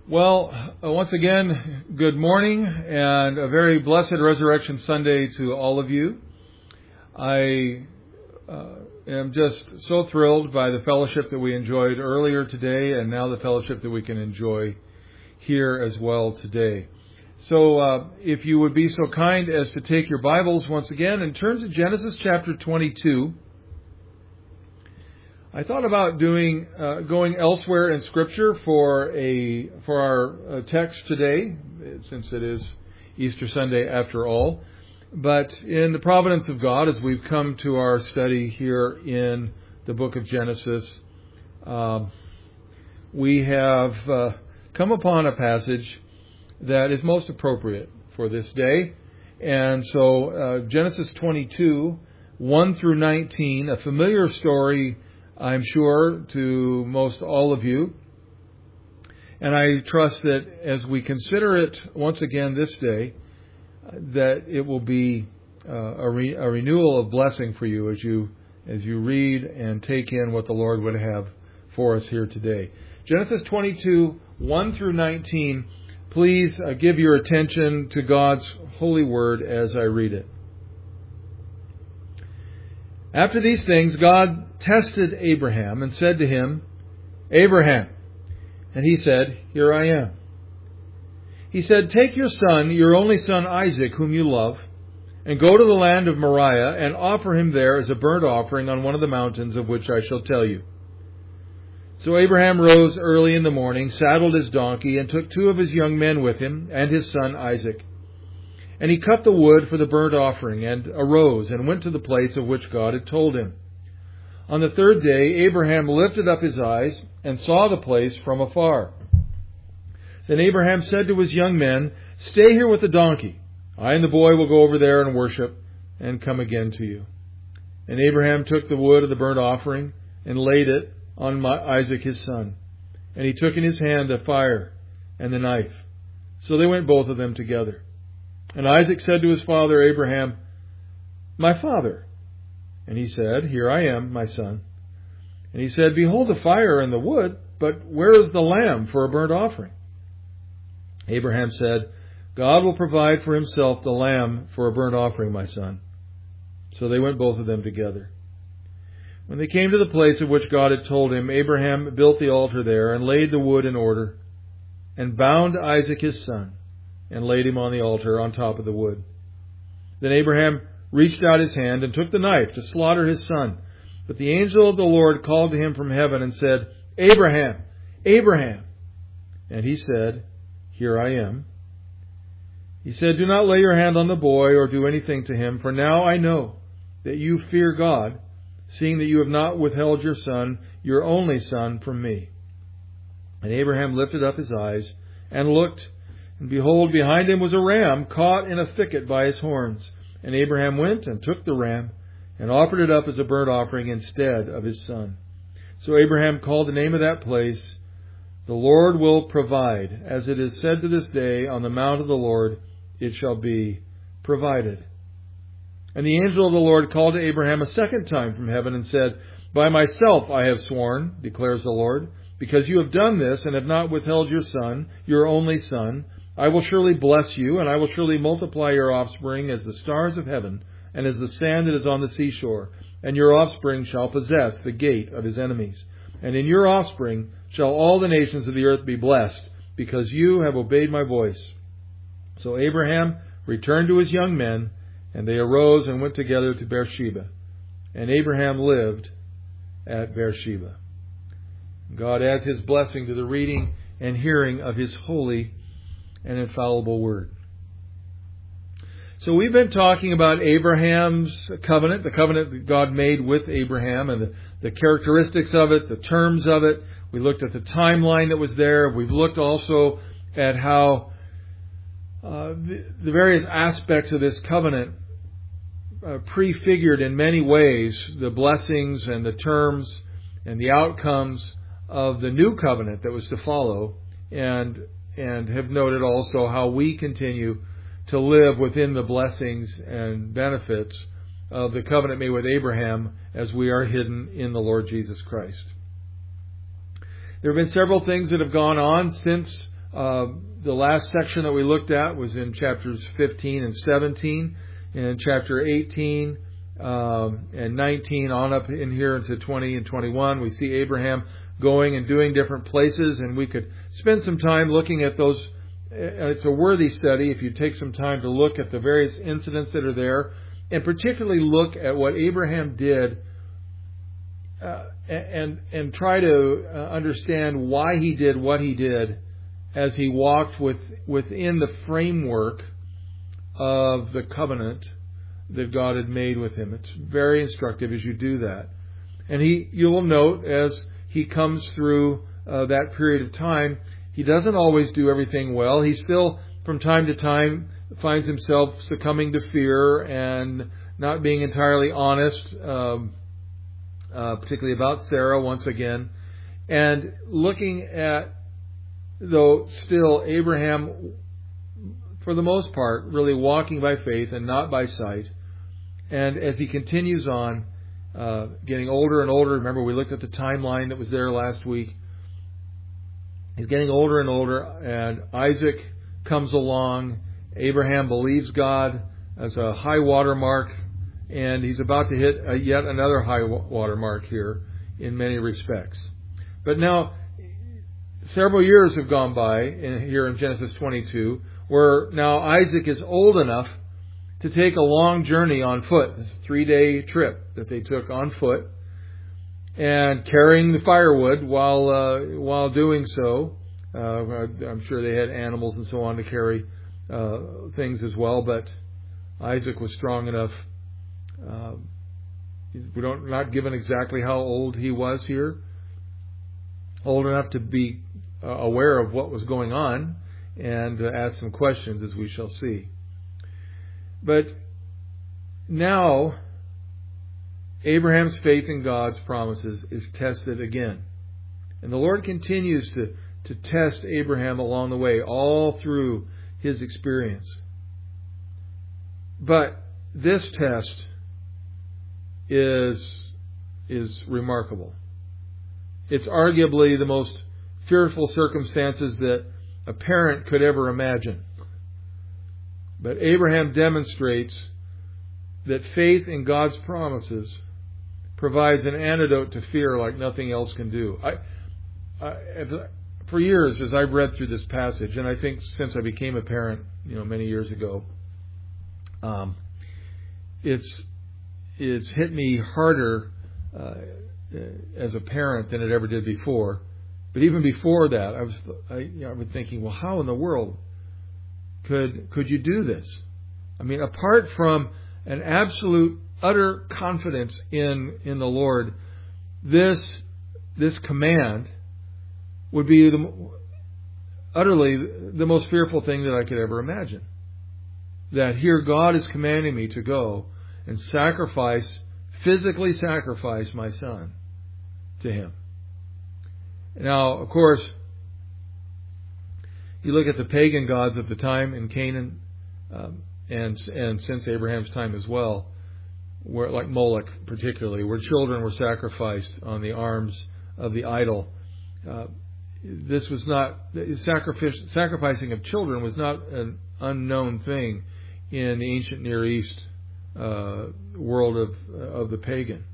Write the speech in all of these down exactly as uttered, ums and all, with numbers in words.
Well, uh, once again, good morning and a very blessed Resurrection Sunday to all of you. I uh, am just so thrilled by the fellowship that we enjoyed earlier today and now the fellowship that we can enjoy here as well today. So uh, if you would be so kind as to take your Bibles once again and turn to Genesis chapter twenty-two. I thought about doing uh, going elsewhere in Scripture for a for our uh, text today, since it is Easter Sunday after all. But in the providence of God, as we've come to our study here in the book of Genesis, uh, we have uh, come upon a passage that is most appropriate for this day. And so uh, Genesis twenty-two, one through nineteen, a familiar story, I'm sure, to most all of you. And I trust that as we consider it once again this day, that it will be uh, a, re- a renewal of blessing for you as you as you read and take in what the Lord would have for us here today. Genesis twenty-two, one through nineteen. Please uh, give your attention to God's holy word as I read it. After these things, God tested Abraham and said to him, Abraham. And he said, Here I am. He said, Take your son, your only son Isaac, whom you love, and go to the land of Moriah and offer him there as a burnt offering on one of the mountains of which I shall tell you. So Abraham rose early in the morning, saddled his donkey, and took two of his young men with him and his son Isaac. And he cut the wood for the burnt offering, and arose, and went to the place of which God had told him. On the third day, Abraham lifted up his eyes, and saw the place from afar. Then Abraham said to his young men, Stay here with the donkey. I and the boy will go over there and worship, and come again to you. And Abraham took the wood of the burnt offering, and laid it on my Isaac his son. And he took in his hand the fire and the knife. So they went both of them together. And Isaac said to his father Abraham, My father. And he said, Here I am, my son. And he said, Behold the fire and the wood, but where is the lamb for a burnt offering? Abraham said, God will provide for himself the lamb for a burnt offering, my son. So they went both of them together. When they came to the place of which God had told him, Abraham built the altar there, and laid the wood in order, and bound Isaac his son, and laid him on the altar on top of the wood. Then Abraham reached out his hand and took the knife to slaughter his son. But the angel of the Lord called to him from heaven and said, Abraham, Abraham. And he said, Here I am. He said, Do not lay your hand on the boy or do anything to him, for now I know that you fear God, seeing that you have not withheld your son, your only son, from me. And Abraham lifted up his eyes and looked, and behold, behind him was a ram caught in a thicket by his horns. And Abraham went and took the ram and offered it up as a burnt offering instead of his son. So Abraham called the name of that place, The Lord will provide. As it is said to this day, On the mount of the Lord it shall be provided. And the angel of the Lord called to Abraham a second time from heaven and said, By myself I have sworn, declares the Lord, because you have done this and have not withheld your son, your only son, I will surely bless you, and I will surely multiply your offspring as the stars of heaven, and as the sand that is on the seashore. And your offspring shall possess the gate of his enemies. And in your offspring shall all the nations of the earth be blessed, because you have obeyed my voice. So Abraham returned to his young men, and they arose and went together to Beersheba. And Abraham lived at Beersheba. God adds his blessing to the reading and hearing of his holy and infallible word. So we've been talking about Abraham's covenant, the covenant that God made with Abraham, and the, the characteristics of it, the terms of it. We looked at the timeline that was there. We've looked also at how uh, the, the various aspects of this covenant uh, prefigured in many ways the blessings and the terms and the outcomes of the new covenant that was to follow, and and have noted also how we continue to live within the blessings and benefits of the covenant made with Abraham as we are hidden in the Lord Jesus Christ. There have been several things that have gone on since Uh, the last section that we looked at was in chapters fifteen and seventeen. In chapter eighteen um, and nineteen, on up in here into twenty and twenty-one, we see Abraham going and doing different places, and we could spend some time looking at those. It's a worthy study if you take some time to look at the various incidents that are there, and particularly look at what Abraham did uh, and and try to uh, understand why he did what he did as he walked with within the framework of the covenant that God had made with him. It's very instructive as you do that. And he, you will note as he comes through uh, that period of time, he doesn't always do everything well. He still, from time to time, finds himself succumbing to fear and not being entirely honest, um, uh, particularly about Sarah once again. And looking at, though still Abraham, for the most part, really walking by faith and not by sight. And as he continues on, uh, getting older and older, remember we looked at the timeline that was there last week. He's getting older and older, and Isaac comes along. Abraham believes God as a high water mark, and he's about to hit a, yet another high water mark here in many respects. But now, several years have gone by in, here in Genesis twenty-two, where now Isaac is old enough to take a long journey on foot. It's a three-day trip that they took on foot, and carrying the firewood while uh, while doing so. Uh, I'm sure they had animals and so on to carry uh, things as well, but Isaac was strong enough. Uh, we don't not given exactly how old he was here. Old enough to be uh, aware of what was going on and uh, ask some questions, as we shall see. But now, Abraham's faith in God's promises is tested again. And the Lord continues to, to test Abraham along the way, all through his experience. But this test is, is remarkable. It's arguably the most fearful circumstances that a parent could ever imagine. But Abraham demonstrates that faith in God's promises provides an antidote to fear like nothing else can do. I, I, for years, as I've read through this passage, and I think since I became a parent, you know, many years ago, um, it's it's hit me harder uh, as a parent than it ever did before. But even before that, I was I, you know, I was thinking, well, how in the world could could you do this? I mean, apart from an absolute, utter confidence in in the Lord, this this command would be the, utterly the most fearful thing that I could ever imagine. That here God is commanding me to go and sacrifice, physically sacrifice my son to Him. Now, of course, you look at the pagan gods of the time in Canaan, um, and and since Abraham's time as well, where like Moloch particularly, where children were sacrificed on the arms of the idol. Uh, this was not sacrifice, sacrificing of children was not an unknown thing in the ancient Near East uh, world of of the pagan.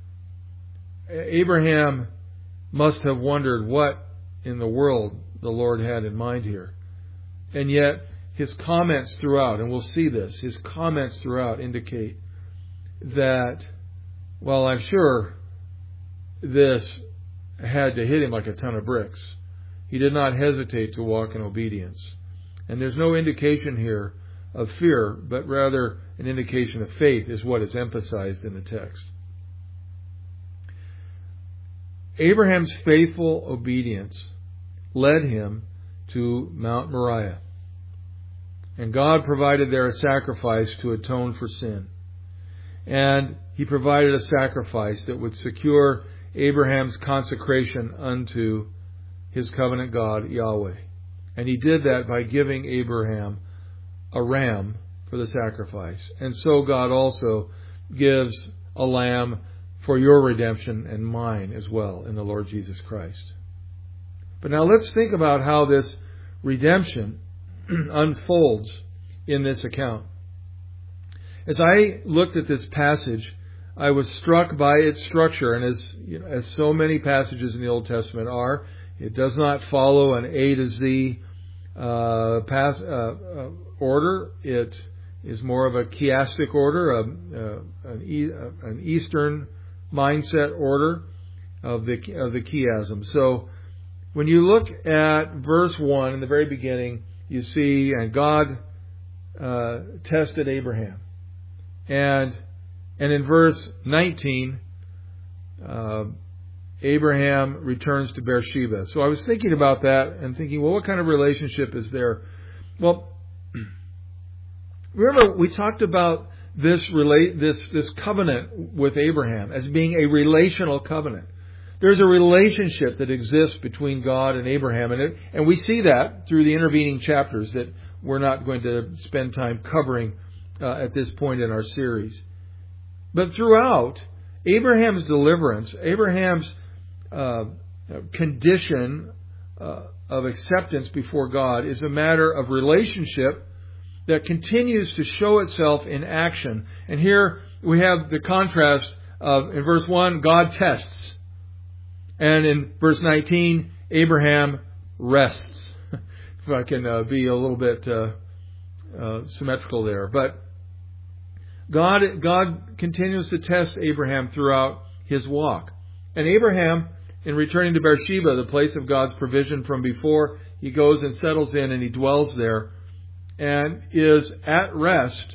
Abraham must have wondered what in the world the Lord had in mind here. And yet, his comments throughout, and we'll see this, his comments throughout indicate that, well, I'm sure this had to hit him like a ton of bricks. He did not hesitate to walk in obedience. And there's no indication here of fear, but rather an indication of faith is what is emphasized in the text. Abraham's faithful obedience led him to Mount Moriah. And God provided there a sacrifice to atone for sin. And He provided a sacrifice that would secure Abraham's consecration unto his covenant God, Yahweh. And He did that by giving Abraham a ram for the sacrifice. And so God also gives a lamb for your redemption and mine as well in the Lord Jesus Christ. But now let's think about how this redemption unfolds in this account. As I looked at this passage, I was struck by its structure, and as you know, as so many passages in the Old Testament are, it does not follow an A to Z uh, pass, uh, uh, order. It is more of a chiastic order, a, uh, an, e, uh, an Eastern mindset order of the of the chiasm. So when you look at verse one in the very beginning, you see, and God uh, tested Abraham, and and in verse nineteen, uh, Abraham returns to Beersheba. So I was thinking about that and thinking, well, what kind of relationship is there? Well, remember we talked about this relate this this covenant with Abraham as being a relational covenant. There's a relationship that exists between God and Abraham, and it, and we see that through the intervening chapters that we're not going to spend time covering uh, at this point in our series. But throughout Abraham's deliverance, Abraham's uh, condition uh, of acceptance before God is a matter of relationship that continues to show itself in action. And here we have the contrast of, in verse one, God tests. And in verse nineteen, Abraham rests. If I can uh, be a little bit uh, uh, symmetrical there. But God, God continues to test Abraham throughout his walk. And Abraham, in returning to Beersheba, the place of God's provision from before, he goes and settles in and he dwells there and is at rest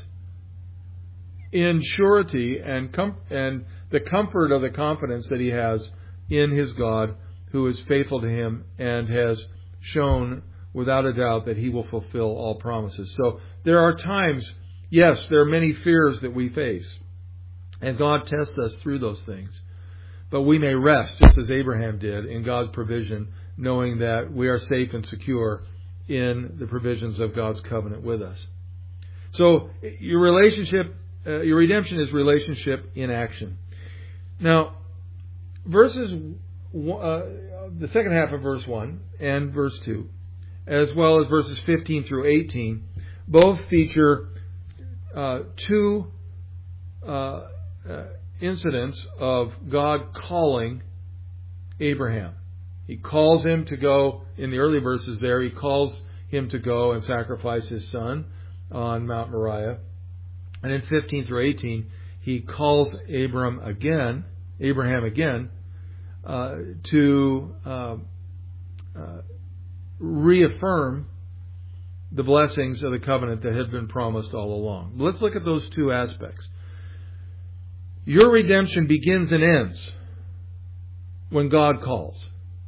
in surety and com- and the comfort of the confidence that he has in his God, who is faithful to him and has shown without a doubt that he will fulfill all promises. So there are times, yes, there are many fears that we face, and God tests us through those things. But we may rest, just as Abraham did, in God's provision, knowing that we are safe and secure in the provisions of God's covenant with us. So your relationship, uh, your redemption is relationship in action. Now, verses, uh, the second half of verse one and verse two, as well as verses fifteen through eighteen, both feature uh, two uh, uh, incidents of God calling Abraham. He calls him to go, in the early verses there, he calls him to go and sacrifice his son on Mount Moriah. And in fifteen through eighteen, he calls Abram again, Abraham again, uh, to uh, uh, reaffirm the blessings of the covenant that had been promised all along. Let's look at those two aspects. Your redemption begins and ends when God calls.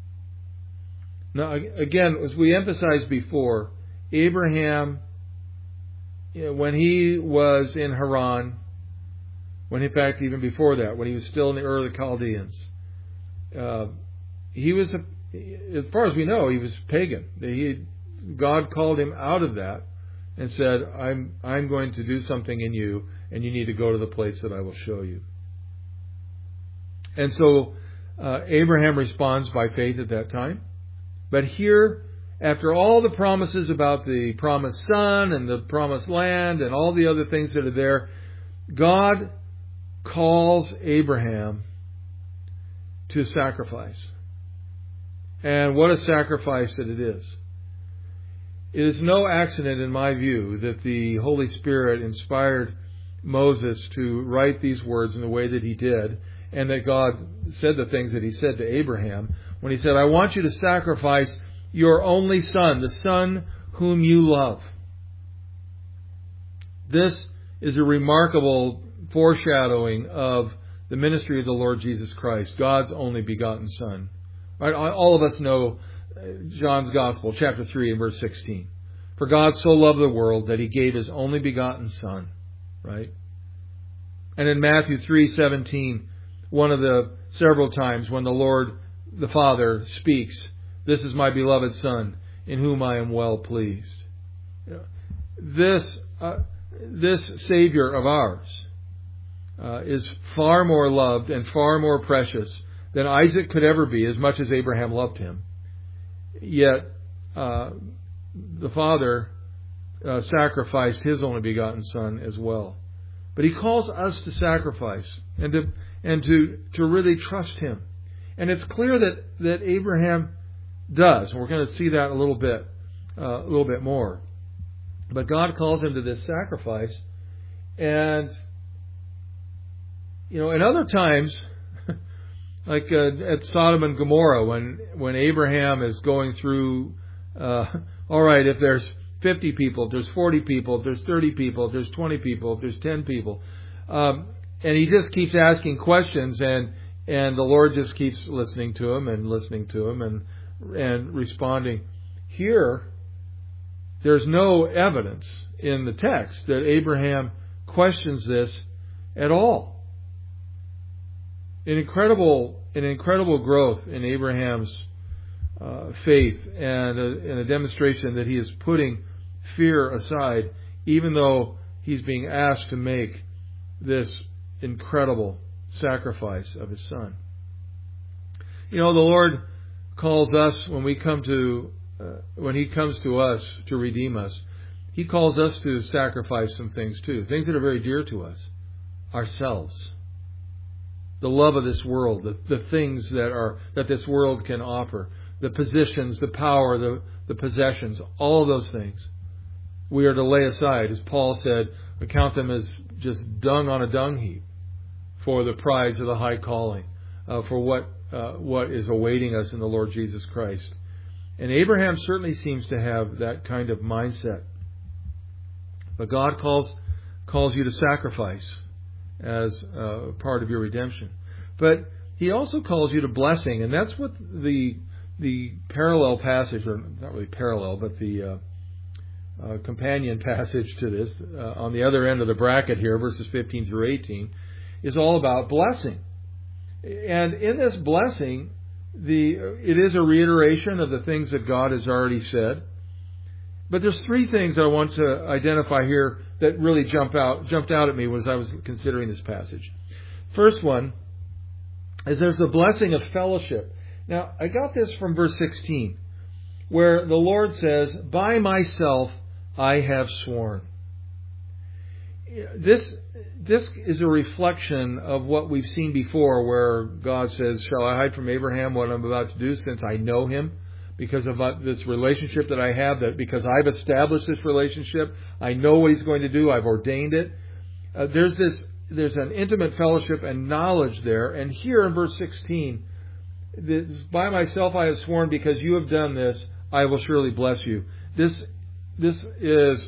Now, again, as we emphasized before, Abraham, you know, when he was in Haran, when in fact even before that, when he was still in the Ur of the Chaldeans, uh, he was, a, as far as we know, he was pagan. He, God called him out of that and said, I'm, I'm going to do something in you, and you need to go to the place that I will show you. And so uh, Abraham responds by faith at that time. But here, after all the promises about the promised son and the promised land and all the other things that are there, God calls Abraham to sacrifice. And what a sacrifice that it is. It is no accident, in my view, that the Holy Spirit inspired Moses to write these words in the way that he did, and that God said the things that he said to Abraham when he said, I want you to sacrifice your only son, the son whom you love. This is a remarkable foreshadowing of the ministry of the Lord Jesus Christ, God's only begotten Son. Right? All of us know John's Gospel, chapter three and verse sixteen. For God so loved the world that He gave His only begotten Son. Right? And in Matthew three seventeen, one of the several times when the Lord, the Father, speaks, this is my beloved Son, in whom I am well pleased. This, uh, this Savior of ours uh, is far more loved and far more precious than Isaac could ever be, as much as Abraham loved him. Yet, uh, the Father uh, sacrificed His only begotten Son as well. But He calls us to sacrifice and to and to, to really trust Him. And it's clear that, that Abraham does. We're going to see that a little bit, uh, a little bit more. But God calls him to this sacrifice. And, you know, in other times, like uh, at Sodom and Gomorrah, when, when Abraham is going through, uh, all right, if there's fifty people, if there's forty people, if there's thirty people, if there's twenty people, if there's ten people, um, and he just keeps asking questions, and and the Lord just keeps listening to him and listening to him and and responding. Here, there's no evidence in the text that Abraham questions this at all. An incredible, an incredible growth in Abraham's uh, faith, and a, and a demonstration that he is putting fear aside, even though he's being asked to make this incredible sacrifice of his son. You know, the Lord calls us when we come to, uh, when He comes to us to redeem us, He calls us to sacrifice some things too, things that are very dear to us, ourselves, the love of this world, the, the things that are that this world can offer, the positions, the power, the, the possessions, all of those things we are to lay aside. As Paul said, account them as just dung on a dung heap for the prize of the high calling, uh, for what uh, what is awaiting us in the Lord Jesus Christ. And Abraham certainly seems to have that kind of mindset. But God calls calls you to sacrifice as uh, part of your redemption. But He also calls you to blessing, and that's what the the parallel passage, or not really parallel, but the uh, uh, companion passage to this, uh, on the other end of the bracket here, verses fifteen through eighteen, is all about blessing. And in this blessing, the it is a reiteration of the things that God has already said. But there's three things I want to identify here that really jump out jumped out at me as I was considering this passage. First one is there's the blessing of fellowship. Now, I got this from verse sixteen, where the Lord says, "By myself I have sworn." This this is a reflection of what we've seen before, where God says, "Shall I hide from Abraham what I'm about to do, since I know him?" Because of this relationship that I have, that because I've established this relationship, I know what He's going to do. I've ordained it. Uh, there's this, there's an intimate fellowship and knowledge there. And here in verse sixteen, this, by myself I have sworn, because you have done this, I will surely bless you. This, this is,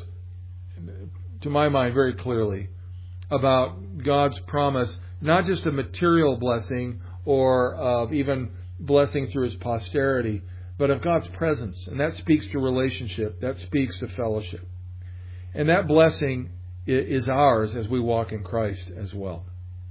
to my mind, very clearly about God's promise, not just a material blessing or of even blessing through His posterity, but of God's presence. And that speaks to relationship. That speaks to fellowship. And that blessing is ours as we walk in Christ as well.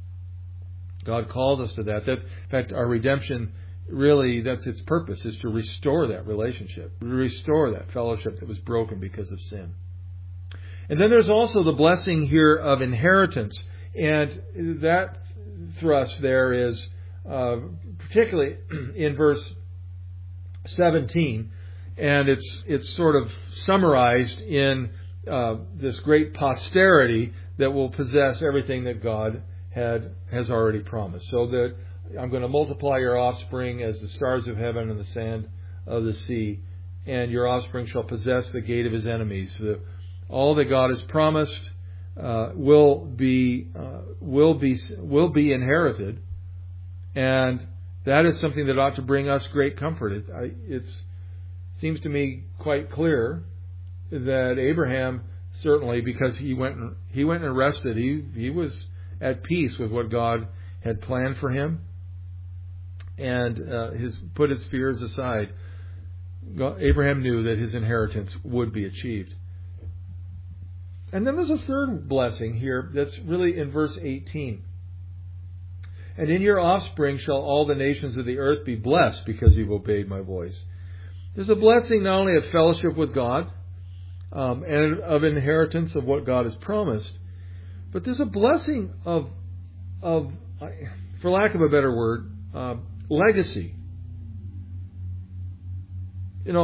God calls us to that. That, in fact, our redemption, really, that's its purpose, is to restore that relationship, restore that fellowship that was broken because of sin. And then there's also the blessing here of inheritance. And that thrust there is uh, particularly in verse seventeen, and it's it's sort of summarized in uh, this great posterity that will possess everything that God had has already promised. So that I'm going to multiply your offspring as the stars of heaven and the sand of the sea, and your offspring shall possess the gate of his enemies. The, all that God has promised uh, will be uh, will be will be inherited, and that is something that ought to bring us great comfort. It I, it's, seems to me quite clear that Abraham, certainly, because he went and, he went and rested, he he was at peace with what God had planned for him, and uh, his put his fears aside. God, Abraham knew that his inheritance would be achieved. And then there's a third blessing here that's really in verse eighteen. "And in your offspring shall all the nations of the earth be blessed, because you've obeyed my voice." There's a blessing not only of fellowship with God um, and of inheritance of what God has promised, but there's a blessing of, of for lack of a better word, uh, legacy. You know,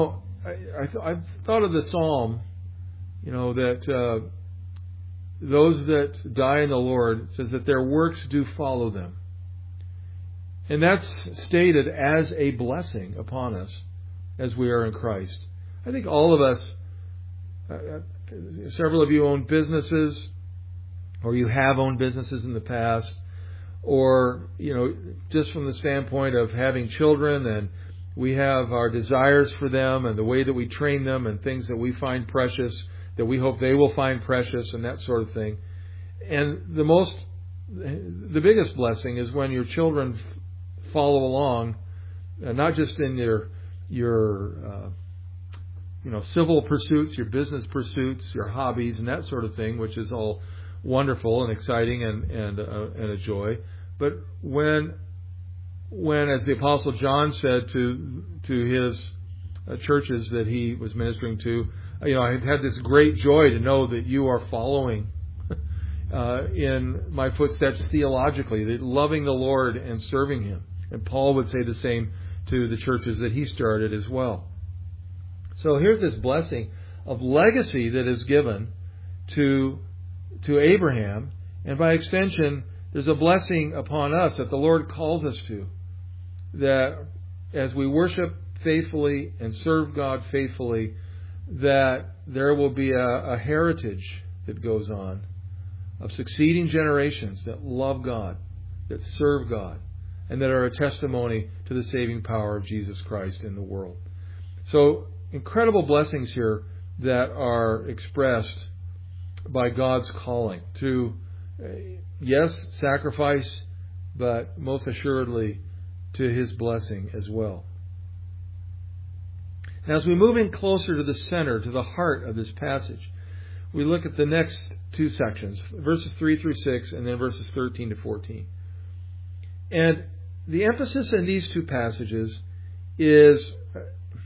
I, I th- I've thought of the psalm, you know, that uh, those that die in the Lord, it says that their works do follow them. And that's stated as a blessing upon us as we are in Christ. I think all of us, uh, several of you own businesses, or you have owned businesses in the past, or, you know, just from the standpoint of having children, and we have our desires for them and the way that we train them and things that we find precious, that we hope they will find precious and that sort of thing. And the most, the biggest blessing is when your children follow along, uh, not just in your, your, uh, you know, civil pursuits, your business pursuits, your hobbies and that sort of thing, which is all wonderful and exciting and, and, uh, and a joy. But when, when, as the Apostle John said to, to his uh, churches that he was ministering to, you know, I've had this great joy to know that you are following uh, in my footsteps theologically, that loving the Lord and serving Him. And Paul would say the same to the churches that he started as well. So here's this blessing of legacy that is given to to Abraham, and by extension, there's a blessing upon us that the Lord calls us to, that as we worship faithfully and serve God faithfully, that there will be a, a heritage that goes on of succeeding generations that love God, that serve God, and that are a testimony to the saving power of Jesus Christ in the world. So, incredible blessings here that are expressed by God's calling to, uh, yes, sacrifice, but most assuredly to His blessing as well. Now, as we move in closer to the center, to the heart of this passage, we look at the next two sections, verses three through six, and then verses thirteen to fourteen. And the emphasis in these two passages is uh,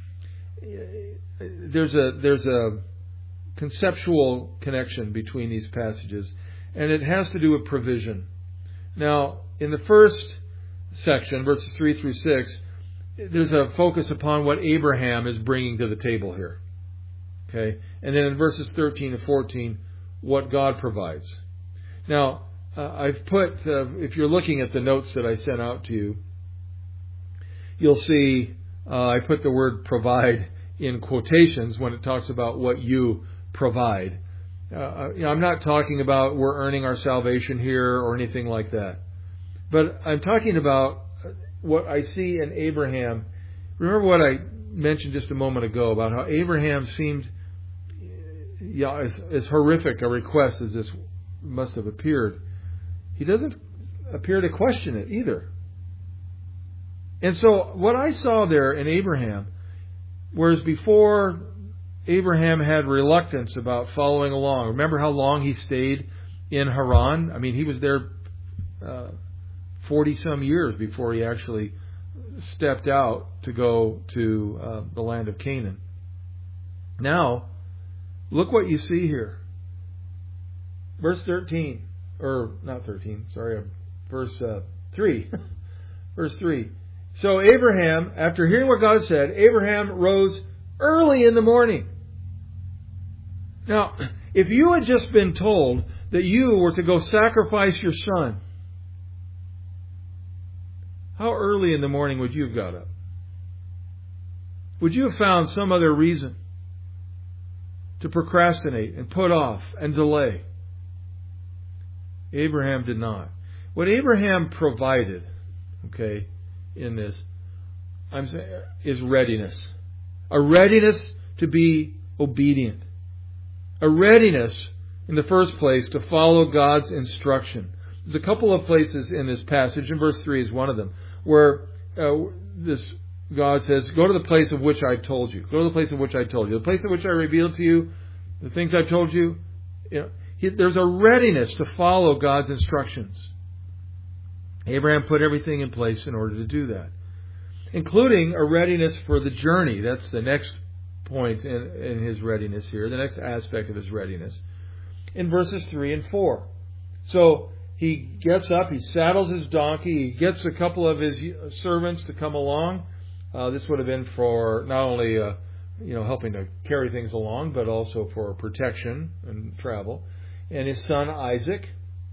there's a there's a conceptual connection between these passages, and it has to do with provision. Now, in the first section, verses three through six, there's a focus upon what Abraham is bringing to the table here. Okay? And then in verses thirteen and fourteen, what God provides. Now, uh, I've put, uh, if you're looking at the notes that I sent out to you, you'll see uh, I put the word provide in quotations when it talks about what you provide. Uh, you know, I'm not talking about we're earning our salvation here or anything like that. But I'm talking about what I see in Abraham. Remember what I mentioned just a moment ago about how Abraham seemed, yeah, as, as horrific a request as this must have appeared. He doesn't appear to question it either. And so what I saw there in Abraham, whereas before Abraham had reluctance about following along. Remember how long he stayed in Haran? I mean, he was there uh, forty-some years before he actually stepped out to go to uh, the land of Canaan. Now, look what you see here. Verse thirteen, or not thirteen, sorry, verse uh, three. Verse three. So Abraham, after hearing what God said, Abraham rose early in the morning. Now, if you had just been told that you were to go sacrifice your son, how early in the morning would you have got up? Would you have found some other reason to procrastinate and put off and delay? Abraham did not. What Abraham provided, okay, in this, I'm saying, is readiness. A readiness to be obedient. A readiness, in the first place, to follow God's instruction. There's a couple of places in this passage, and verse three is one of them, where uh, this God says, go to the place of which I told you. Go to the place of which I told you. The place of which I revealed to you, the things I've told you. You know, he, there's a readiness to follow God's instructions. Abraham put everything in place in order to do that, including a readiness for the journey. That's the next point in, in his readiness here, the next aspect of his readiness, in verses three and four. So he gets up, he saddles his donkey, he gets a couple of his servants to come along. Uh, this would have been for not only uh, you know, helping to carry things along, but also for protection and travel. And his son Isaac,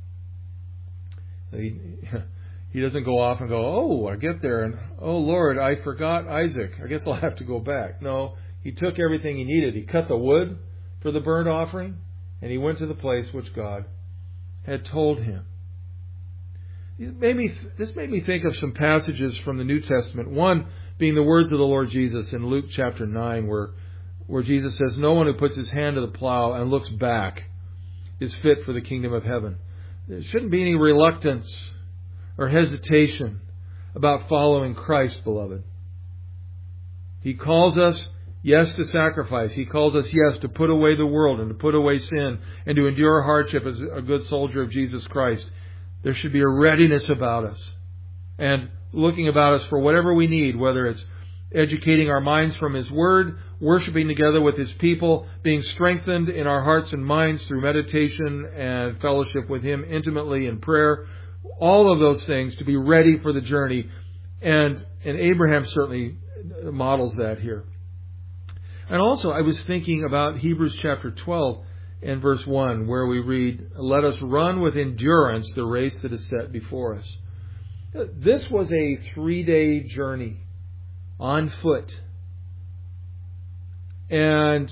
he, he doesn't go off and go, oh, I get there and, oh, Lord, I forgot Isaac. I guess I'll have to go back. No, he took everything he needed. He cut the wood for the burnt offering, and he went to the place which God had told him. It made me, this made me think of some passages from the New Testament. One being the words of the Lord Jesus in Luke chapter nine, where, where Jesus says, no one who puts his hand to the plow and looks back is fit for the kingdom of heaven. There shouldn't be any reluctance or hesitation about following Christ, beloved. He calls us, yes, to sacrifice. He calls us, yes, to put away the world and to put away sin and to endure hardship as a good soldier of Jesus Christ. There should be a readiness about us and looking about us for whatever we need, whether it's educating our minds from His Word, worshiping together with His people, being strengthened in our hearts and minds through meditation and fellowship with Him intimately in prayer. All of those things to be ready for the journey. And, and Abraham certainly models that here. And also, I was thinking about Hebrews chapter twelve and verse one, where we read, let us run with endurance the race that is set before us. This was a three-day journey on foot. And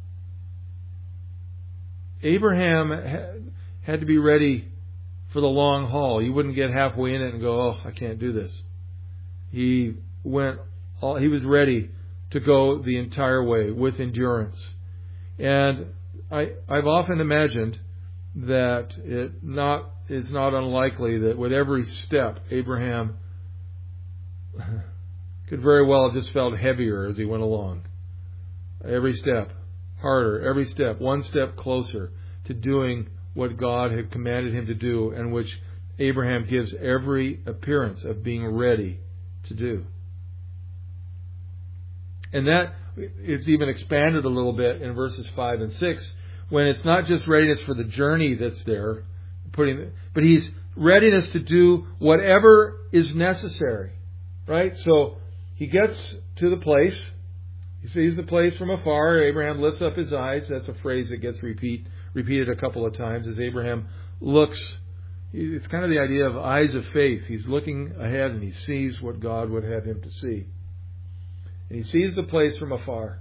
Abraham had to be ready for the long haul. He wouldn't get halfway in it and go, oh, I can't do this. He went, all, he was ready to go the entire way with endurance. And I, I've often imagined that it not is not unlikely that with every step, Abraham could very well have just felt heavier as he went along. Every step, harder, every step, one step closer to doing what God had commanded him to do, and which Abraham gives every appearance of being ready to do. And that it's even expanded a little bit in verses five and six, when it's not just readiness for the journey that's there, putting, but he's readiness to do whatever is necessary. Right? So he gets to the place. He sees the place from afar. Abraham lifts up his eyes. That's a phrase that gets repeat, repeated a couple of times as Abraham looks. It's kind of the idea of eyes of faith. He's looking ahead and he sees what God would have him to see. And he sees the place from afar.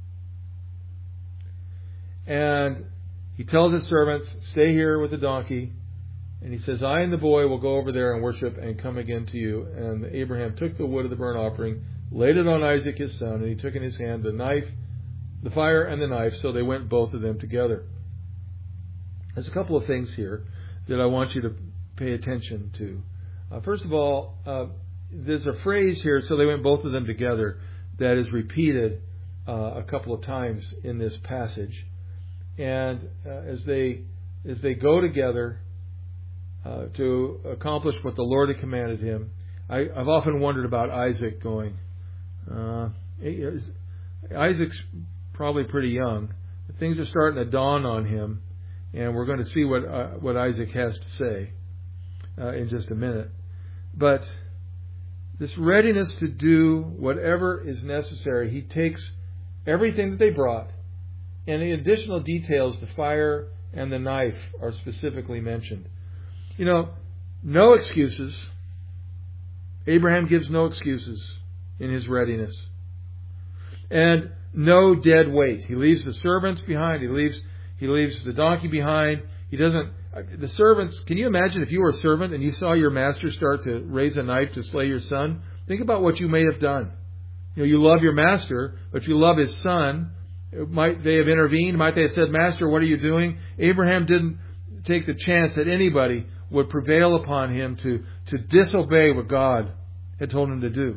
And he tells his servants, stay here with the donkey. And he says, I and the boy will go over there and worship and come again to you. And Abraham took the wood of the burnt offering, laid it on Isaac his son, and he took in his hand the knife, the fire and the knife, so they went both of them together. There's a couple of things here that I want you to pay attention to. Uh, first of all, uh, there's a phrase here, so they went both of them together, that is repeated uh, a couple of times in this passage. And uh, as they as they go together uh, to accomplish what the Lord had commanded him, I, I've often wondered about Isaac going, uh, Isaac's probably pretty young. Things are starting to dawn on him, and we're going to see what uh, what Isaac has to say uh, in just a minute. But this readiness to do whatever is necessary, he takes everything that they brought, and the additional details, the fire and the knife, are specifically mentioned. You know, no excuses. Abraham gives no excuses in his readiness. And no dead weight. He leaves the servants behind. He leaves he leaves the donkey behind. He doesn't... The servants... Can you imagine if you were a servant and you saw your master start to raise a knife to slay your son? Think about what you may have done. You know, you love your master, but you love his son. Might they have intervened? Might they have said, Master, what are you doing? Abraham didn't take the chance that anybody would prevail upon him to, to disobey what God had told him to do.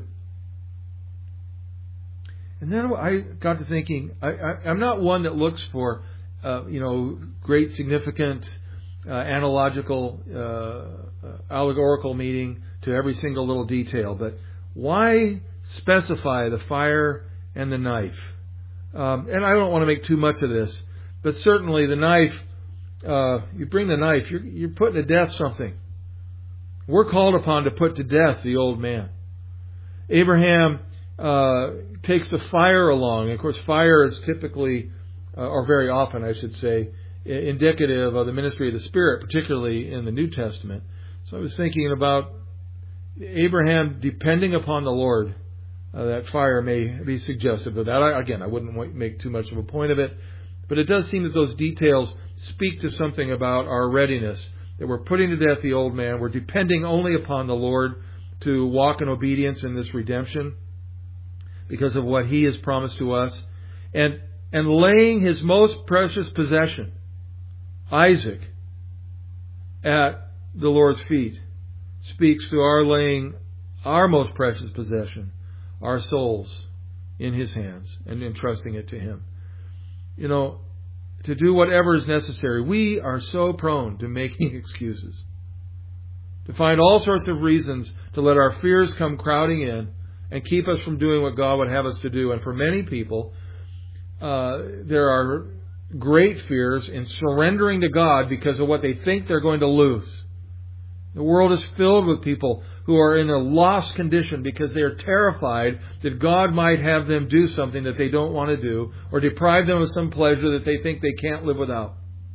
And then I got to thinking, I, I, I'm not one that looks for, uh, you know, great significant uh, analogical, uh, uh, allegorical meaning to every single little detail. But why specify the fire and the knife? Um, and I don't want to make too much of this, but certainly the knife, uh, you bring the knife, you're, you're putting to death something. We're called upon to put to death the old man. Abraham uh, takes the fire along. Of course, fire is typically, uh, or very often, I should say, indicative of the ministry of the Spirit, particularly in the New Testament. So I was thinking about Abraham depending upon the Lord. Uh, that fire may be suggestive of that. I, again, I wouldn't make too much of a point of it, but it does seem that those details speak to something about our readiness, that we're putting to death the old man, we're depending only upon the Lord to walk in obedience in this redemption because of what He has promised to us, and and laying His most precious possession, Isaac, at the Lord's feet, speaks to our laying our most precious possession, our souls, in His hands and entrusting it to Him. You know, to do whatever is necessary. We are so prone to making excuses, to find all sorts of reasons to let our fears come crowding in and keep us from doing what God would have us to do. And for many people, uh, there are great fears in surrendering to God because of what they think they're going to lose. The world is filled with people who are in a lost condition because they are terrified that God might have them do something that they don't want to do, or deprive them of some pleasure that they think they can't live without.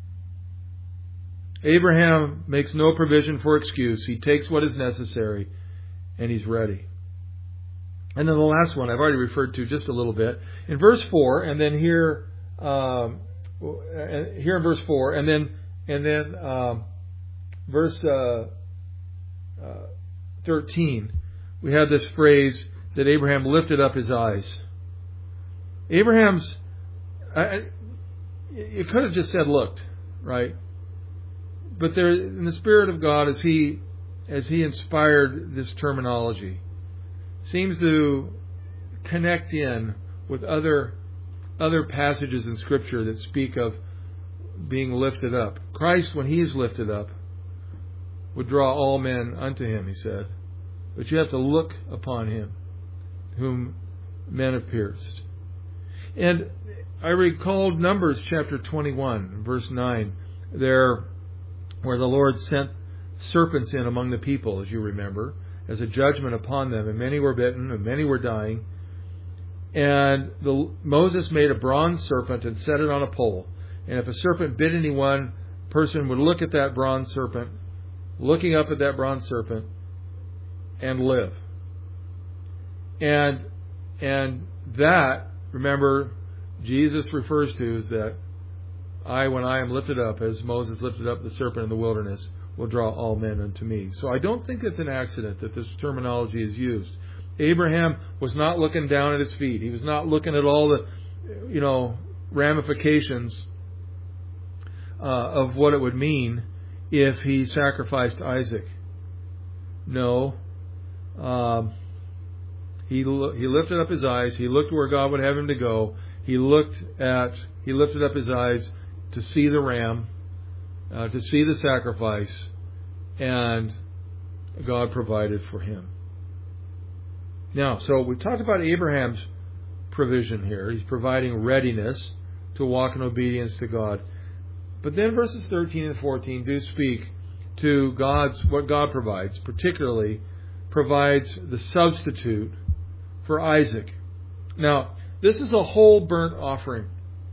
Abraham makes no provision for excuse. He takes what is necessary, and he's ready. And then the last one I've already referred to just a little bit. In verse four, and then here, um, here in verse four, and then and then um, verse uh, uh, thirteen, we have this phrase that Abraham lifted up his eyes. Abraham's, I, it could have just said looked, right? But there, in the Spirit of God, as He as He inspired this terminology, seems to connect in with other other passages in Scripture that speak of being lifted up. Christ, when He is lifted up, would draw all men unto Him, He said. But you have to look upon Him, whom men have pierced. And I recalled Numbers chapter twenty-one, verse nine, there where the Lord sent serpents in among the people, as you remember, as a judgment upon them, and many were bitten, and many were dying. And the, Moses made a bronze serpent and set it on a pole. And if a serpent bit anyone, a person would look at that bronze serpent, looking up at that bronze serpent, and live. And and that, remember, Jesus refers to is that I, when I am lifted up, as Moses lifted up the serpent in the wilderness, will draw all men unto me. So I don't think it's an accident that this terminology is used. Abraham was not looking down at his feet. He was not looking at all the, you know, ramifications uh, of what it would mean if he sacrificed Isaac. No. Um, he lo- he lifted up his eyes. He looked where God would have him to go. He looked at. He lifted up his eyes to see the ram, uh, to see the sacrifice, and God provided for him. Now, so we talked about Abraham's provision here. He's providing readiness to walk in obedience to God. But then verses thirteen and fourteen do speak to God's what God provides, particularly provides the substitute for Isaac. Now, this is a whole burnt offering.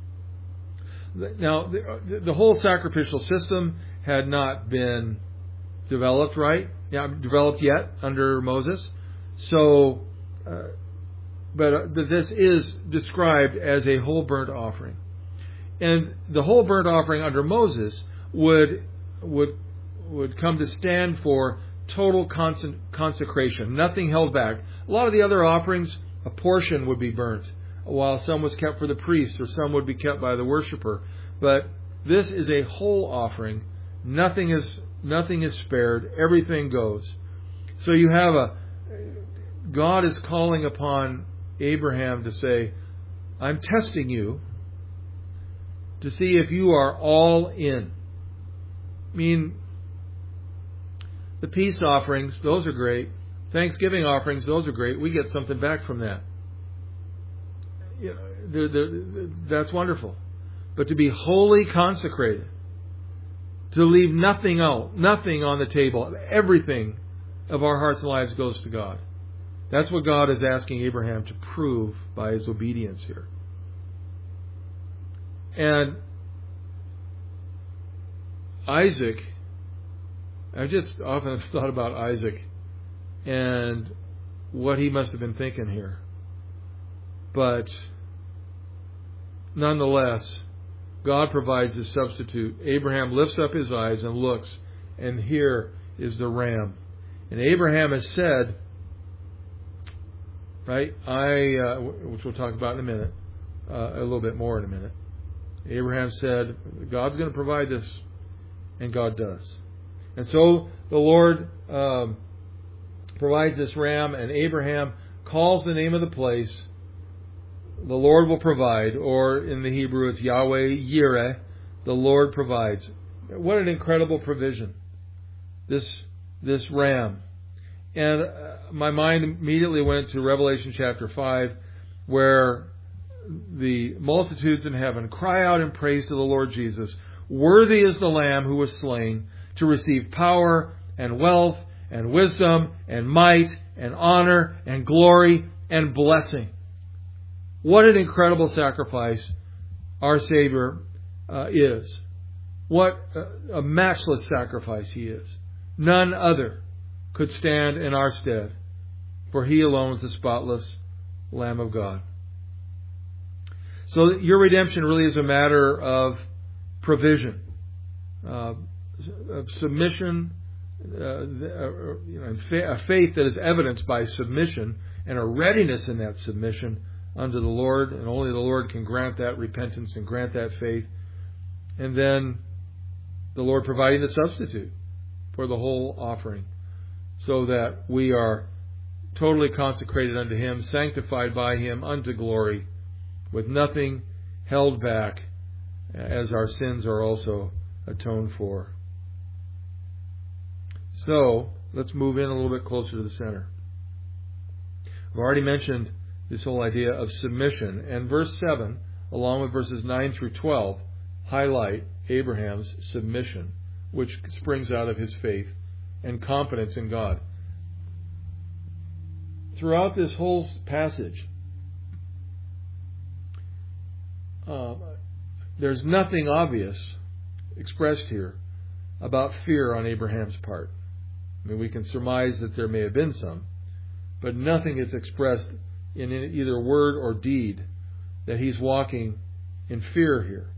Now, the, the whole sacrificial system had not been developed, right? Yeah, developed yet under Moses. So, uh, but uh, this is described as a whole burnt offering. And the whole burnt offering under Moses would would would come to stand for total consecration, nothing held back. A lot of the other offerings, a portion would be burnt, while some was kept for the priest or some would be kept by the worshiper. But this is a whole offering. Nothing is nothing is spared. Everything goes. So you have a God is calling upon Abraham to say, I'm testing you to see if you are all in. I mean, the peace offerings, those are great. Thanksgiving offerings, those are great. We get something back from that. You know, they're, they're, that's wonderful. But to be wholly consecrated, to leave nothing out, nothing on the table, everything of our hearts and lives goes to God. That's what God is asking Abraham to prove by his obedience here. And Isaac, I've just often thought about Isaac and what he must have been thinking here. But nonetheless, God provides a substitute. Abraham lifts up his eyes and looks, and here is the ram. And Abraham has said, right, I, uh, which we'll talk about in a minute, uh, a little bit more in a minute. Abraham said, God's going to provide this, and God does. And so the Lord um, provides this ram, and Abraham calls the name of the place, the Lord will provide, or in the Hebrew it's Yahweh Yireh, the Lord provides. What an incredible provision, this this ram. And uh, my mind immediately went to Revelation chapter five, where the multitudes in heaven cry out in praise to the Lord Jesus. Worthy is the Lamb who was slain to receive power and wealth and wisdom and might and honor and glory and blessing. What an incredible sacrifice our Savior uh, is. What a, a matchless sacrifice He is. None other could stand in our stead, for He alone is the spotless Lamb of God. So your redemption really is a matter of provision, uh, of submission, uh, you know, a faith that is evidenced by submission and a readiness in that submission unto the Lord, and only the Lord can grant that repentance and grant that faith. And then the Lord providing the substitute for the whole offering, so that we are totally consecrated unto Him, sanctified by Him unto glory, with nothing held back, as our sins are also atoned for. So, let's move in a little bit closer to the center. I've already mentioned this whole idea of submission, and verse seven, along with verses nine through twelve, highlight Abraham's submission, which springs out of his faith and confidence in God. Throughout this whole passage, uh, there's nothing obvious expressed here about fear on Abraham's part. I mean, we can surmise that there may have been some, but nothing is expressed in either word or deed that he's walking in fear here.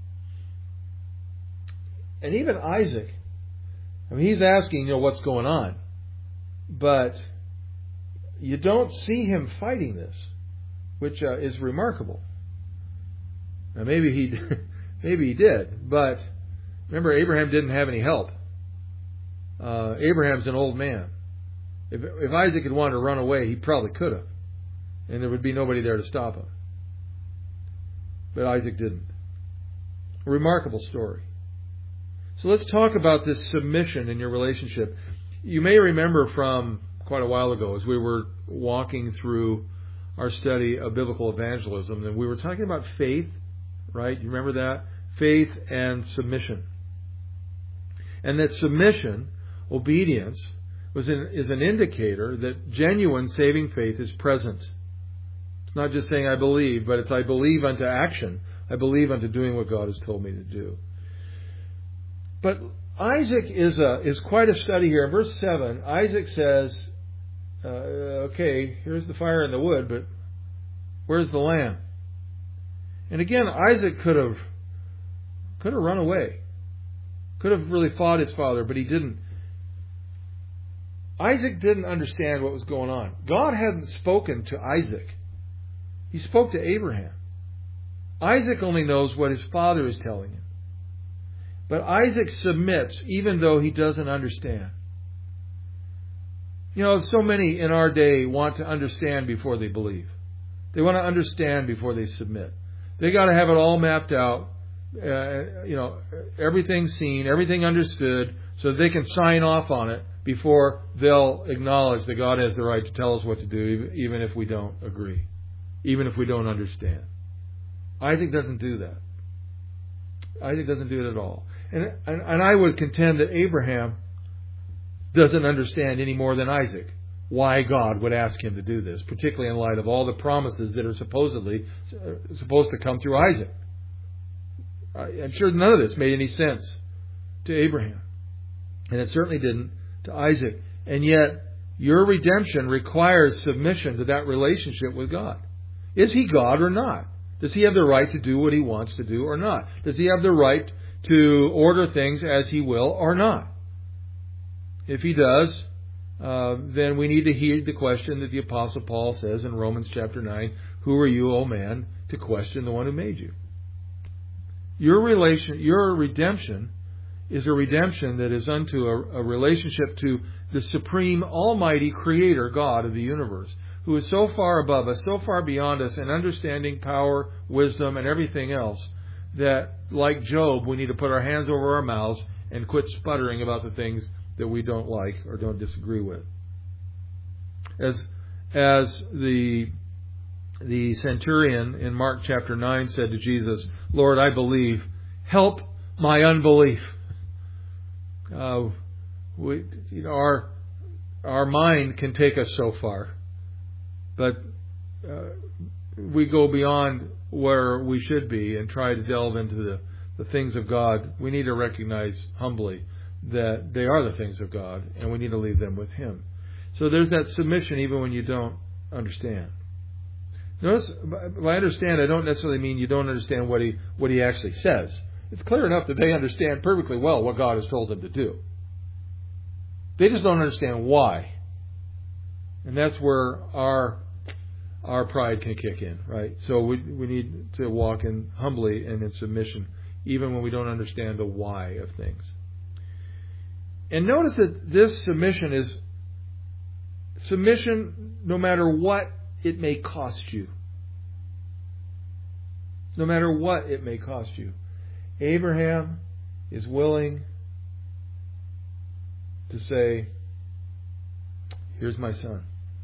And even Isaac, I mean, he's asking, you know, what's going on, but you don't see him fighting this, which uh, is remarkable. Now, maybe he, maybe he did, but remember, Abraham didn't have any help. Uh, Abraham's an old man. If, if Isaac had wanted to run away, he probably could have, and there would be nobody there to stop him. But Isaac didn't. A remarkable story. So let's talk about this submission in your relationship. You may remember from quite a while ago, as we were walking through our study of biblical evangelism, that we were talking about faith, right? You remember that? Faith and submission. And that submission, obedience, was an, is an indicator that genuine saving faith is present. It's not just saying I believe, but it's I believe unto action. I believe unto doing what God has told me to do. But Isaac is a is quite a study here. In verse seven, Isaac says, uh, okay, here's the fire and the wood, but where's the lamb? And again, Isaac could have could have run away. Could have really fought his father, but he didn't. Isaac didn't understand what was going on. God hadn't spoken to Isaac. He spoke to Abraham. Isaac only knows what his father is telling him. But Isaac submits even though he doesn't understand. You know, so many in our day want to understand before they believe. They want to understand before they submit. They got to have it all mapped out, uh, you know, everything seen, everything understood, so that they can sign off on it before they'll acknowledge that God has the right to tell us what to do, even if we don't agree, even if we don't understand. Isaac doesn't do that. Isaac doesn't do it at all. And, and, and I would contend that Abraham doesn't understand any more than Isaac. why God would ask him to do this, particularly in light of all the promises that are supposedly supposed to come through Isaac. I'm sure none of this made any sense to Abraham. And it certainly didn't to Isaac. And yet, your redemption requires submission to that relationship with God. Is he God or not? Does he have the right to do what he wants to do or not? Does he have the right to order things as he will or not? If he does, uh, then we need to heed the question that the Apostle Paul says in Romans chapter nine, who are you, O man, to question the one who made you? Your relation, your redemption is a redemption that is unto a, a relationship to the supreme, almighty creator God of the universe, who is so far above us, so far beyond us in understanding, power, wisdom, and everything else, that, like Job, we need to put our hands over our mouths and quit sputtering about the things that we don't like or don't disagree with. As as the the centurion in Mark chapter nine said to Jesus, Lord, I believe, help my unbelief. Uh, we, you know, our our mind can take us so far, but uh, we go beyond where we should be and try to delve into the, the things of God. We need to recognize humbly that they are the things of God, and we need to leave them with Him. So there's that submission even when you don't understand. Notice, by understand, I don't necessarily mean you don't understand what he what he actually says. It's clear enough that they understand perfectly well what God has told them to do. They just don't understand why. And that's where our our pride can kick in, right? So we we need to walk in humbly and in submission, even when we don't understand the why of things. And notice that this submission is submission no matter what it may cost you. No matter what it may cost you. Abraham is willing to say, here's my son.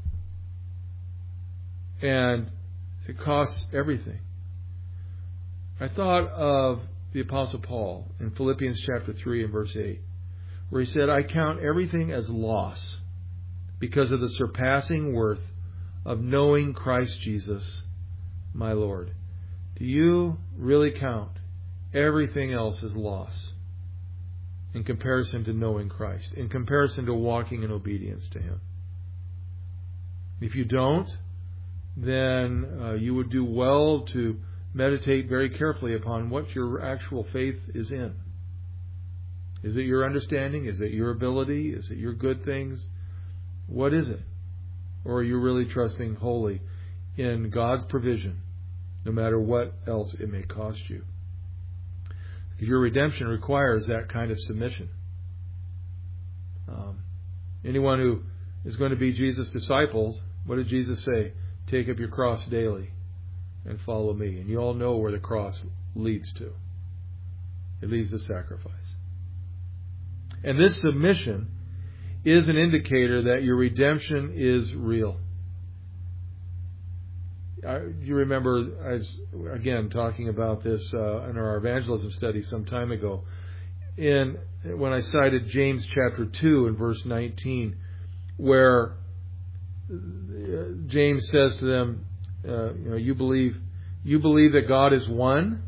And it costs everything. I thought of the Apostle Paul in Philippians chapter three and verse eight, where he said, I count everything as loss because of the surpassing worth of knowing Christ Jesus, my Lord. Do you really count everything else as loss in comparison to knowing Christ, in comparison to walking in obedience to Him? If you don't, then uh, you would do well to meditate very carefully upon what your actual faith is in. Is it your understanding? Is it your ability? Is it your good things? What is it? Or are you really trusting wholly in God's provision, no matter what else it may cost you? Your redemption requires that kind of submission. Um, anyone who is going to be Jesus' disciples, what did Jesus say? Take up your cross daily and follow me. And you all know where the cross leads to. It leads to sacrifice. And this submission is an indicator that your redemption is real. I, you remember, I was, again, talking about this uh, in our evangelism study some time ago, in when I cited James chapter two and verse nineteen, where James says to them, uh, you know, you believe, you believe that God is one?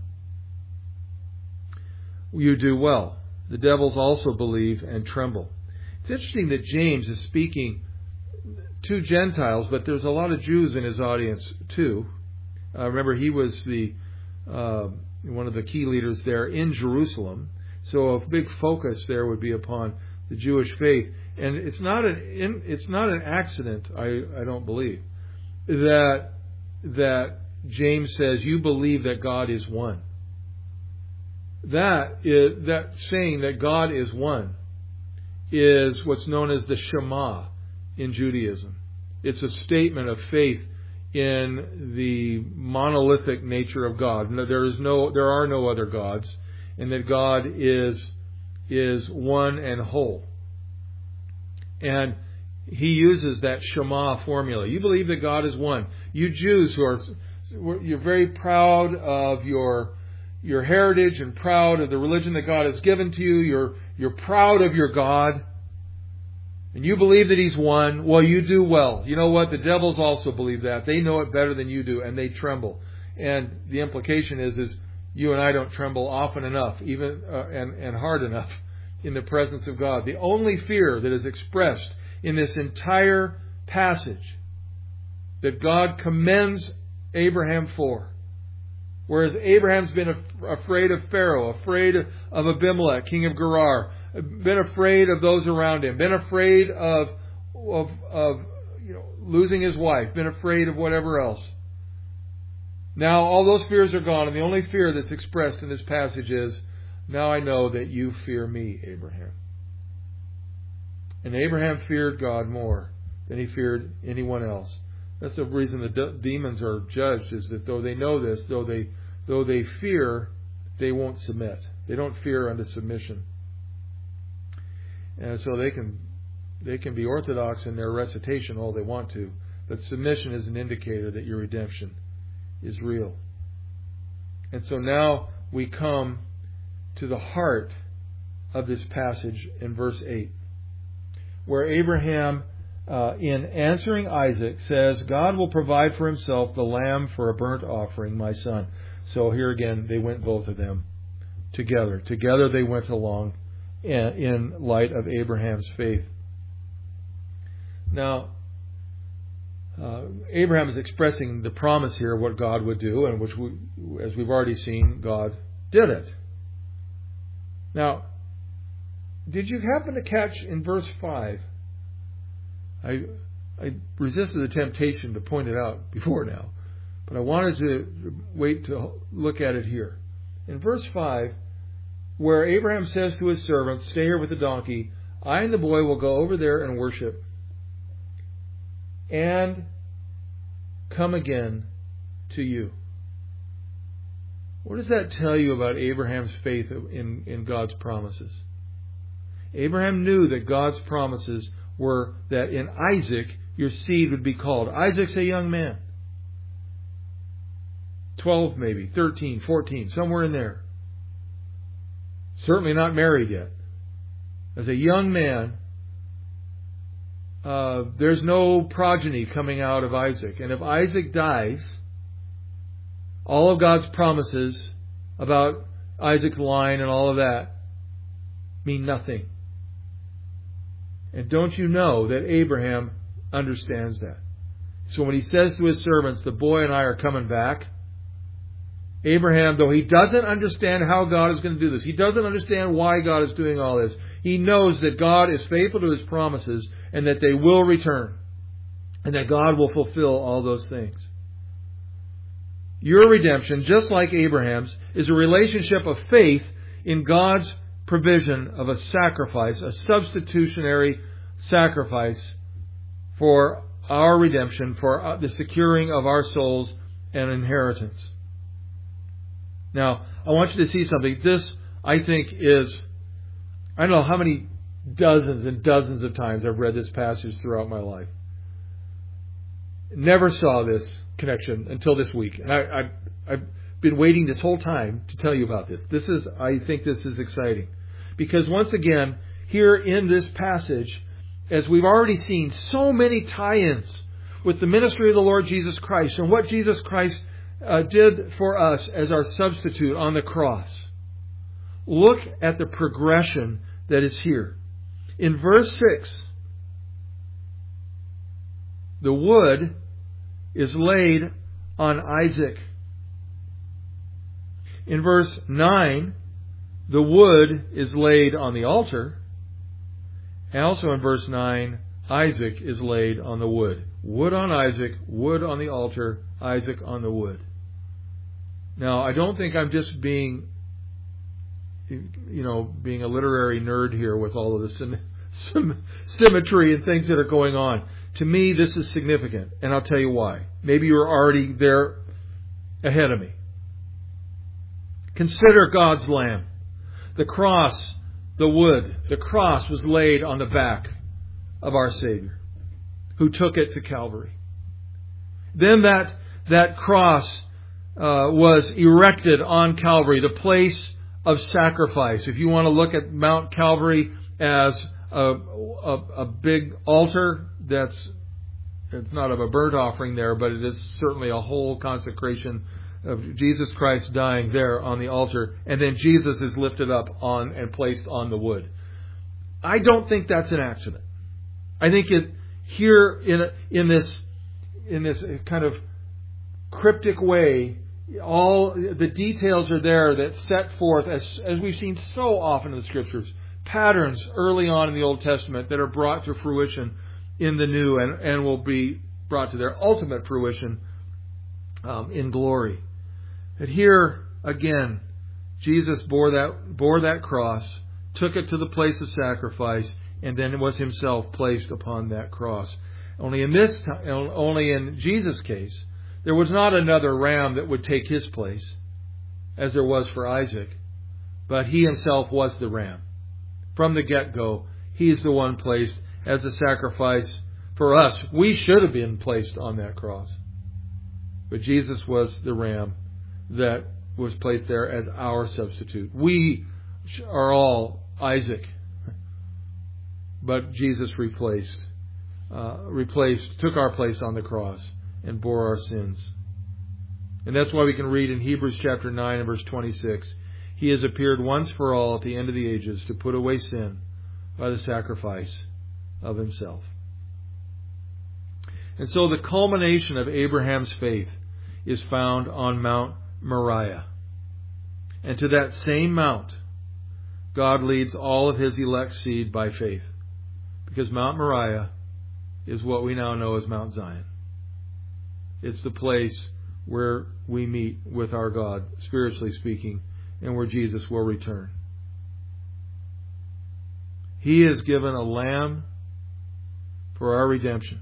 You do well. The devils also believe and tremble. It's interesting that James is speaking to Gentiles, but there's a lot of Jews in his audience too. Uh, remember, he was the uh, one of the key leaders there in Jerusalem, so a big focus there would be upon the Jewish faith. And it's not an it's not an accident, I, I don't believe, that that James says you believe that God is one. That is that saying that God is one is what's known as the Shema in Judaism. It's a statement of faith in the monolithic nature of God. There is no, there are no other gods, and that God is is one and whole. And he uses that Shema formula. You believe that God is one. You Jews who are, you're very proud of your your heritage and proud of the religion that God has given to you. You're you're proud of your God. and you believe that He's won, well, you do well. You know what? The devils also believe that. They know it better than you do, and they tremble. And the implication is, is you and I don't tremble often enough, even uh, and, and hard enough in the presence of God. The only fear that is expressed in this entire passage that God commends Abraham for, whereas Abraham's been af- afraid of Pharaoh, afraid of Abimelech, king of Gerar, been afraid of those around him, been afraid of of, of you know, losing his wife, been afraid of whatever else. Now all those fears are gone, and the only fear that's expressed in this passage is, now I know that you fear me, Abraham. And Abraham feared God more than he feared anyone else. That's the reason the de- demons are judged, is that though they know this, though they though they fear, they won't submit. They don't fear unto submission. And so they can they can be orthodox in their recitation all they want to, but submission is an indicator that your redemption is real. And so now we come to the heart of this passage in verse eight, where Abraham, uh, in answering Isaac, says, God will provide for Himself the lamb for a burnt offering, my son. So here again, they went, both of them, together. Together they went along in light of Abraham's faith. Now, uh, Abraham is expressing the promise here of what God would do, and which, we, as we've already seen, God did it. Now, did you happen to catch in verse five? I I resisted the temptation to point it out before now, but I wanted to wait to look at it here. In verse five, where Abraham says to his servants, stay here with the donkey, I and the boy will go over there and worship, and come again to you. What does that tell you about Abraham's faith in, in God's promises? Abraham knew that God's promises were that in Isaac your seed would be called. Isaac's a young man. twelve maybe, thirteen, fourteen, somewhere in there. Certainly not married yet. As a young man, uh, there's no progeny coming out of Isaac. And if Isaac dies, all of God's promises about Isaac's line and all of that mean nothing. And don't you know that Abraham understands that? So when he says to his servants, the boy and I are coming back, Abraham, though he doesn't understand how God is going to do this, he doesn't understand why God is doing all this, he knows that God is faithful to His promises and that they will return and that God will fulfill all those things. Your redemption, just like Abraham's, is a relationship of faith in God's provision of a sacrifice, a substitutionary sacrifice for our redemption, for the securing of our souls and inheritance. Now, I want you to see something. This, I think, is, I don't know how many dozens and dozens of times I've read this passage throughout my life. Never saw this connection until this week. And I, I, I've been waiting this whole time to tell you about this. This is, I think this is exciting. Because once again, here in this passage, as we've already seen, so many tie-ins with the ministry of the Lord Jesus Christ and what Jesus Christ uh, did for us as our substitute on the cross. Look at the progression that is here. In verse six, the wood is laid on Isaac. In verse nine, the wood is laid on the altar. And also in verse nine, Isaac is laid on the wood. Wood on Isaac, wood on the altar, Isaac on the wood. Now, I don't think I'm just being, you know, being a literary nerd here with all of the sim- sim- symmetry and things that are going on. To me, this is significant, and I'll tell you why. Maybe you were already there ahead of me. Consider God's Lamb. The cross, the wood, the cross was laid on the back of our Savior, who took it to Calvary. Then that, that cross uh, was erected on Calvary, the place of sacrifice. If you want to look at Mount Calvary as a, a, a big altar that's, it's not of a burnt offering there, but it is certainly a whole consecration of Jesus Christ dying there on the altar, and then Jesus is lifted up on and placed on the wood. I don't think that's an accident. I think it here in in this in this kind of cryptic way, all the details are there that set forth, as as we've seen so often in the Scriptures, patterns early on in the Old Testament that are brought to fruition in the New, and, and will be brought to their ultimate fruition um, in glory. But here again, Jesus bore that bore that cross, took it to the place of sacrifice, and then was himself placed upon that cross. Only in this, only in Jesus' case, there was not another ram that would take his place, as there was for Isaac, but he himself was the ram. From the get-go, he's the one placed as a sacrifice for us. We should have been placed on that cross, but Jesus was the ram that was placed there as our substitute. We are all Isaac, but Jesus replaced, uh, replaced, took our place on the cross and bore our sins. And that's why we can read in Hebrews chapter nine and verse twenty-six, He has appeared once for all at the end of the ages to put away sin by the sacrifice of Himself. And so the culmination of Abraham's faith is found on Mount Moriah. And to that same mount, God leads all of His elect seed by faith. Because Mount Moriah is what we now know as Mount Zion. It's the place where we meet with our God, spiritually speaking, and where Jesus will return. He has given a lamb for our redemption.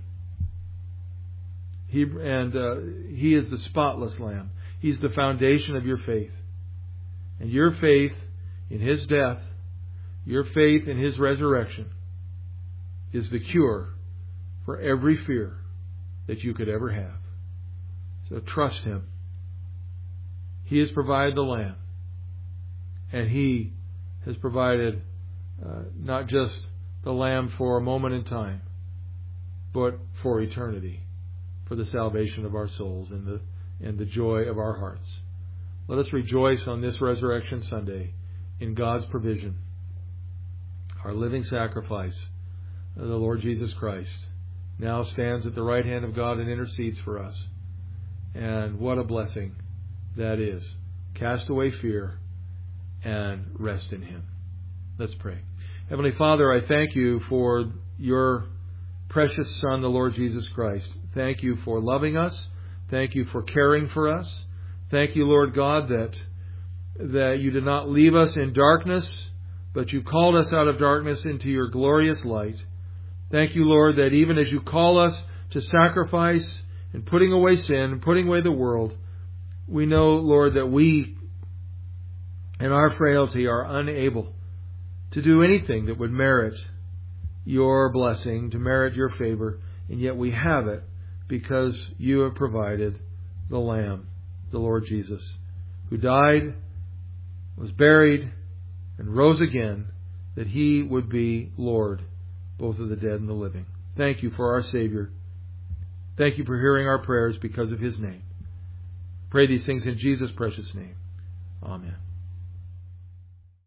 He, and uh, He is the spotless lamb. He's the foundation of your faith. And your faith in His death, your faith in His resurrection, is the cure for every fear that you could ever have. So trust Him. He has provided the lamb. And He has provided uh, not just the lamb for a moment in time, but for eternity, for the salvation of our souls and the and the joy of our hearts. Let us rejoice on this Resurrection Sunday in God's provision. Our living sacrifice, the Lord Jesus Christ, now stands at the right hand of God and intercedes for us. And what a blessing that is. Cast away fear and rest in Him. Let's pray. Heavenly Father, I thank You for Your precious Son, the Lord Jesus Christ. Thank You for loving us. Thank You for caring for us. Thank You, Lord God, that, that You did not leave us in darkness, but You called us out of darkness into Your glorious light. Thank You, Lord, that even as You call us to sacrifice and putting away sin and putting away the world, we know, Lord, that we in our frailty are unable to do anything that would merit Your blessing, to merit Your favor, and yet we have it because You have provided the Lamb, the Lord Jesus, who died, was buried, and rose again, that He would be Lord, both of the dead and the living. Thank You for our Savior. Thank You for hearing our prayers because of His name. Pray these things in Jesus' precious name. Amen.